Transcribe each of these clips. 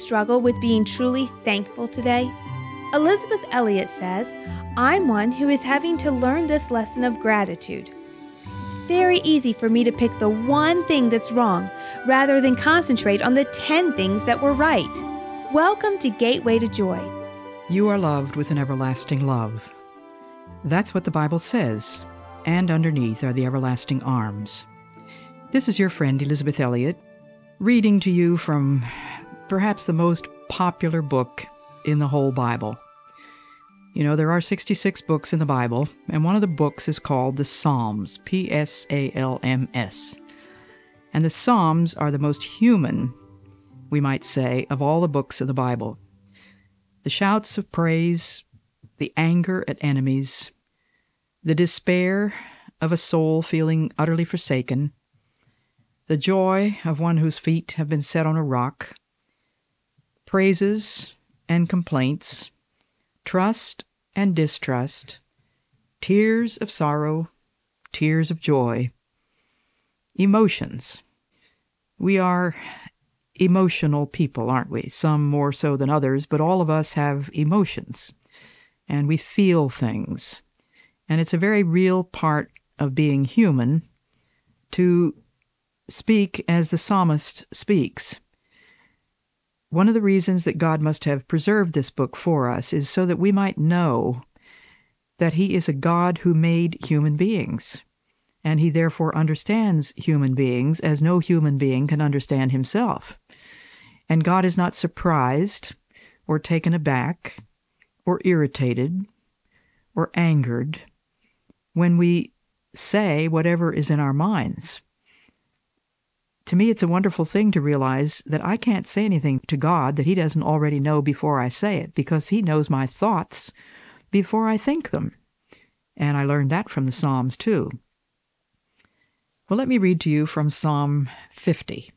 struggle with being truly thankful today? Elizabeth Elliot says, I'm one who is having to learn this lesson of gratitude. It's very easy for me to pick the one thing that's wrong rather than concentrate on the 10 things that were right. Welcome to Gateway to Joy. You are loved with an everlasting love. That's what the Bible says, and underneath are the everlasting arms. This is your friend Elizabeth Elliot, reading to you from perhaps the most popular book in the whole Bible. You know, there are 66 books in the Bible, and one of the books is called the Psalms, Psalms. And the Psalms are the most human, we might say, of all the books of the Bible. The shouts of praise, the anger at enemies, the despair of a soul feeling utterly forsaken, the joy of one whose feet have been set on a rock, praises and complaints, trust and distrust, tears of sorrow, tears of joy, emotions. We are emotional people, aren't we? Some more so than others, but all of us have emotions, and we feel things. And it's a very real part of being human to speak as the psalmist speaks. One of the reasons that God must have preserved this book for us is so that we might know that He is a God who made human beings, and He therefore understands human beings as no human being can understand himself. And God is not surprised or taken aback or irritated or angered when we say whatever is in our minds. To me, it's a wonderful thing to realize that I can't say anything to God that He doesn't already know before I say it, because He knows my thoughts before I think them. And I learned that from the Psalms, too. Well, let me read to you from Psalm 50.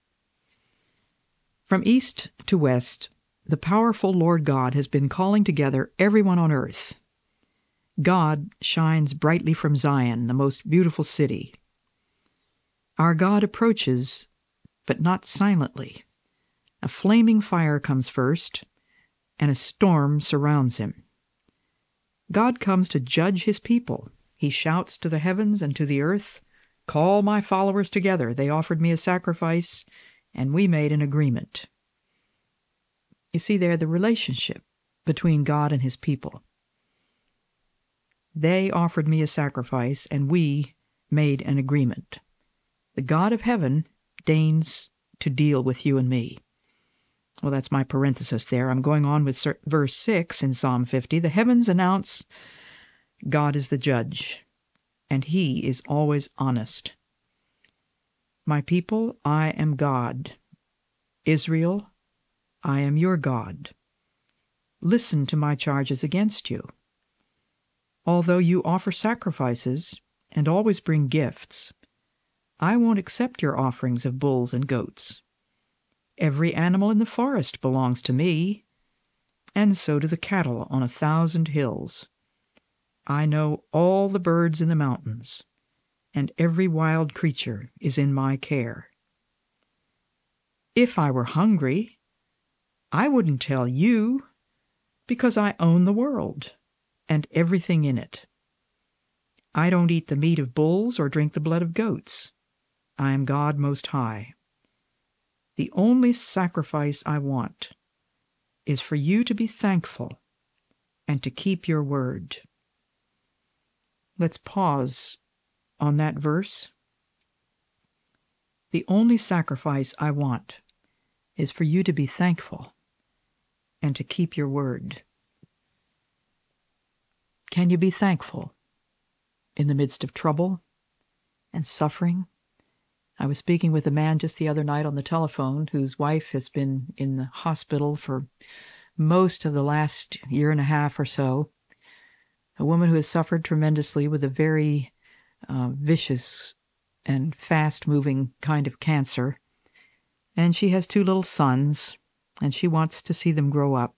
From east to west, the powerful Lord God has been calling together everyone on earth. God shines brightly from Zion, the most beautiful city. Our God approaches, but not silently. A flaming fire comes first, and a storm surrounds Him. God comes to judge His people. He shouts to the heavens and to the earth, "Call my followers together. They offered me a sacrifice, and we made an agreement." You see there the relationship between God and His people. They offered me a sacrifice, and we made an agreement. The God of heaven deigns to deal with you and me. Well, that's my parenthesis there. I'm going on with verse 6 in Psalm 50. The heavens announce God is the judge, and He is always honest. My people, I am God. Israel, I am your God. Listen to my charges against you. Although you offer sacrifices and always bring gifts, I won't accept your offerings of bulls and goats. Every animal in the forest belongs to me, and so do the cattle on 1,000 hills. I know all the birds in the mountains, and every wild creature is in my care. If I were hungry, I wouldn't tell you, because I own the world and everything in it. I don't eat the meat of bulls or drink the blood of goats. I am God Most High. The only sacrifice I want is for you to be thankful and to keep your word. Let's pause on that verse. The only sacrifice I want is for you to be thankful and to keep your word. Can you be thankful in the midst of trouble and suffering? I was speaking with a man just the other night on the telephone whose wife has been in the hospital for most of the last year and a half or so. A woman who has suffered tremendously with a very vicious and fast-moving kind of cancer. And she has 2 little sons, and she wants to see them grow up.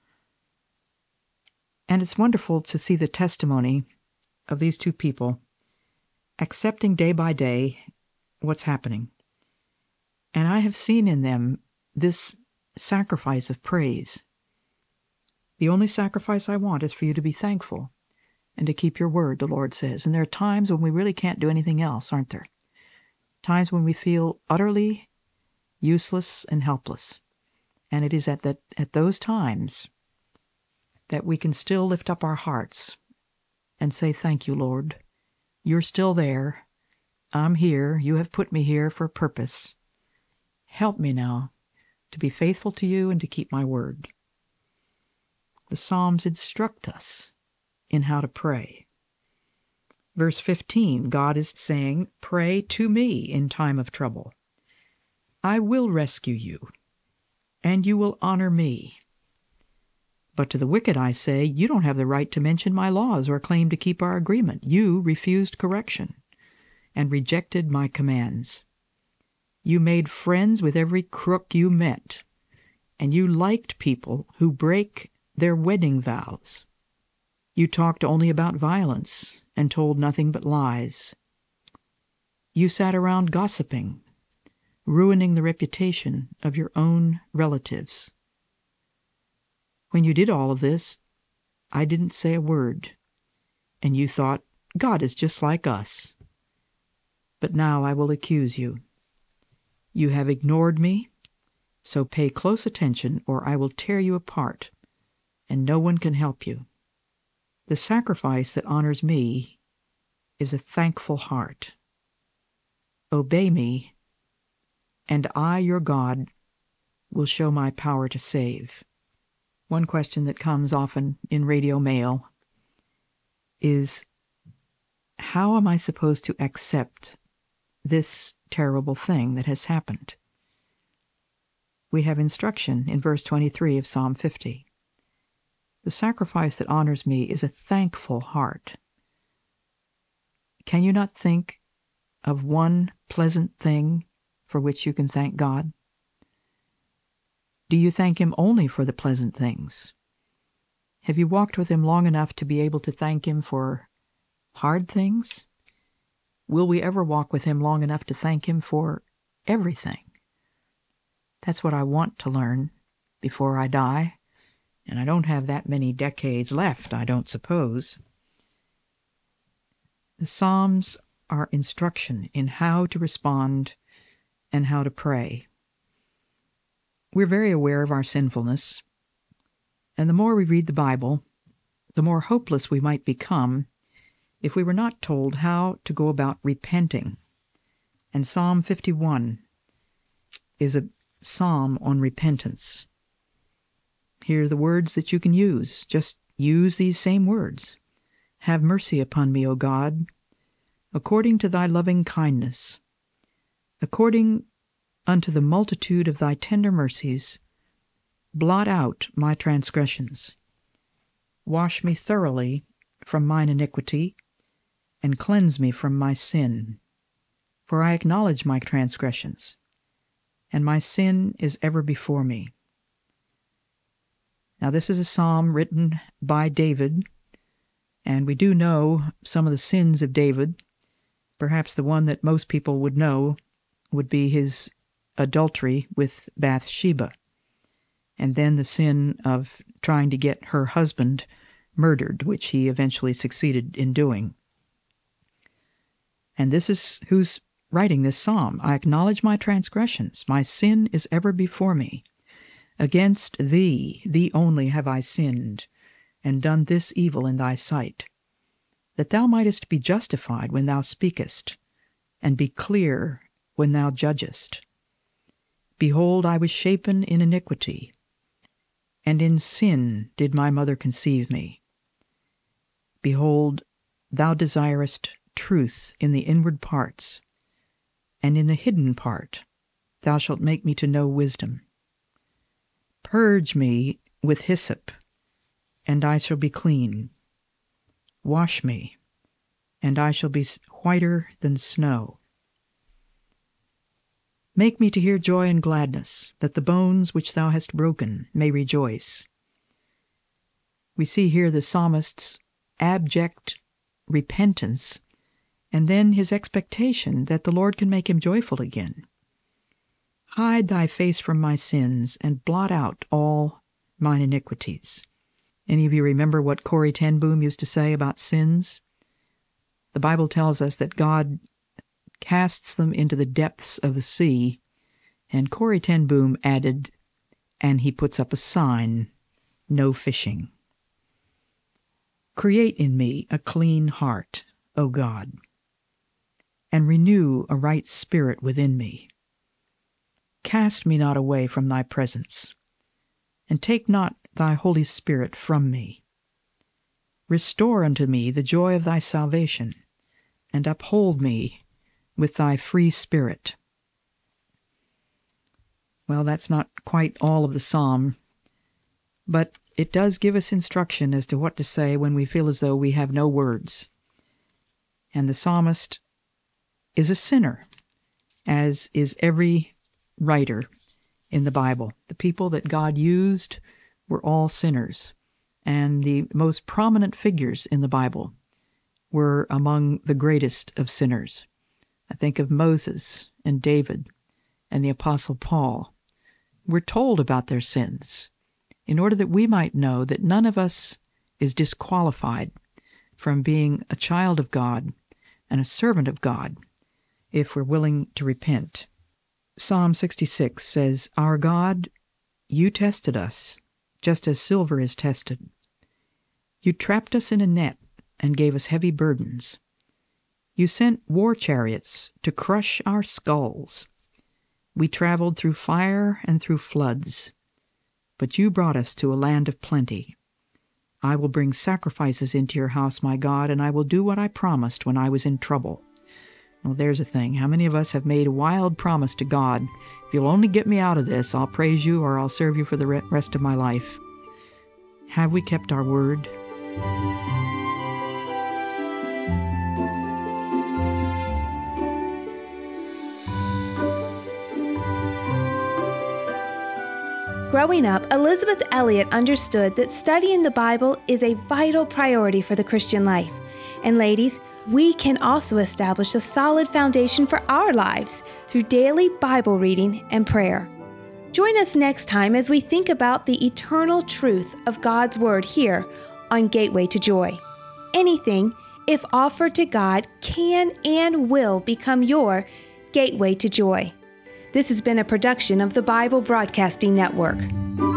And it's wonderful to see the testimony of these 2 people accepting day by day what's happening. And I have seen in them this sacrifice of praise. The only sacrifice I want is for you to be thankful and to keep your word, the Lord says. And there are times when we really can't do anything else, aren't there? Times when we feel utterly useless and helpless. And it is at those times that we can still lift up our hearts and say, thank you, Lord. You're still there. I'm here. You have put me here for a purpose. Help me now to be faithful to you and to keep my word. The Psalms instruct us in how to pray. Verse 15, God is saying, pray to me in time of trouble. I will rescue you, and you will honor me. But to the wicked I say, you don't have the right to mention my laws or claim to keep our agreement. You refused correction and rejected my commands. You made friends with every crook you met, and you liked people who break their wedding vows. You talked only about violence and told nothing but lies. You sat around gossiping, ruining the reputation of your own relatives. When you did all of this, I didn't say a word, and you thought, God is just like us. But now I will accuse you. You have ignored me, so pay close attention, or I will tear you apart, and no one can help you. The sacrifice that honors me is a thankful heart. Obey me, and I, your God, will show my power to save. One question that comes often in radio mail is, how am I supposed to accept this terrible thing that has happened? We have instruction in verse 23 of Psalm 50. The sacrifice that honors me is a thankful heart. Can you not think of one pleasant thing for which you can thank God? Do you thank Him only for the pleasant things? Have you walked with Him long enough to be able to thank Him for hard things? Will we ever walk with Him long enough to thank Him for everything? That's what I want to learn before I die, and I don't have that many decades left, I don't suppose. The Psalms are instruction in how to respond and how to pray. We're very aware of our sinfulness, and the more we read the Bible, the more hopeless we might become if we were not told how to go about repenting. And Psalm 51 is a psalm on repentance. Here are the words that you can use. Just use these same words. Have mercy upon me, O God, according to thy loving kindness. According unto the multitude of thy tender mercies, blot out my transgressions. Wash me thoroughly from mine iniquity, and cleanse me from my sin. For I acknowledge my transgressions, and my sin is ever before me. Now this is a psalm written by David, and we do know some of the sins of David. Perhaps the one that most people would know would be his adultery with Bathsheba, and then the sin of trying to get her husband murdered, which he eventually succeeded in doing. And this is who's writing this psalm. I acknowledge my transgressions. My sin is ever before me. Against thee, thee only have I sinned, and done this evil in thy sight, that thou mightest be justified when thou speakest, and be clear when thou judgest. Behold, I was shapen in iniquity, and in sin did my mother conceive me. Behold, thou desirest truth in the inward parts, and in the hidden part thou shalt make me to know wisdom. Purge me with hyssop, and I shall be clean. Wash me, and I shall be whiter than snow. Make me to hear joy and gladness, that the bones which thou hast broken may rejoice. We see here the psalmist's abject repentance, and then his expectation that the Lord can make him joyful again. Hide thy face from my sins, and blot out all mine iniquities. Any of you remember what Corrie ten Boom used to say about sins? The Bible tells us that God casts them into the depths of the sea, and Corrie ten Boom added, and he puts up a sign, no fishing. Create in me a clean heart, O God, and renew a right spirit within me. Cast me not away from thy presence, and take not thy Holy Spirit from me. Restore unto me the joy of thy salvation, and uphold me with thy free spirit. Well, that's not quite all of the psalm, but it does give us instruction as to what to say when we feel as though we have no words. And the psalmist is a sinner, as is every writer in the Bible. The people that God used were all sinners, and the most prominent figures in the Bible were among the greatest of sinners. I think of Moses and David and the Apostle Paul. We're told about their sins in order that we might know that none of us is disqualified from being a child of God and a servant of God if we're willing to repent. Psalm 66 says, Our God, you tested us, just as silver is tested. You trapped us in a net and gave us heavy burdens. You sent war chariots to crush our skulls. We traveled through fire and through floods, but you brought us to a land of plenty. I will bring sacrifices into your house, my God, and I will do what I promised when I was in trouble. Well, there's a thing. How many of us have made a wild promise to God? If you'll only get me out of this, I'll praise you or I'll serve you for the rest of my life. Have we kept our word? Growing up, Elisabeth Elliot understood that studying the Bible is a vital priority for the Christian life. And ladies, we can also establish a solid foundation for our lives through daily Bible reading and prayer. Join us next time as we think about the eternal truth of God's Word here on Gateway to Joy. Anything, if offered to God, can and will become your gateway to joy. This has been a production of the Bible Broadcasting Network.